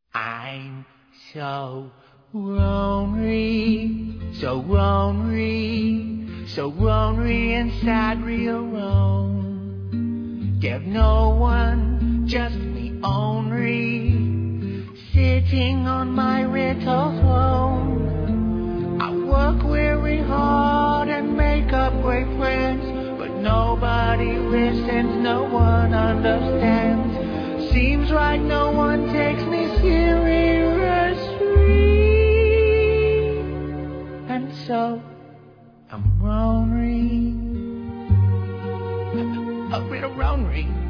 I'm so lonely, so lonely, so lonely and sadly alone. There's no one, just me only, sitting on my little throne. I work very hard and make up great friends, but nobody listens, no one understands. Seems like no one takes me seriously, and so I'm lonely, a little lonely.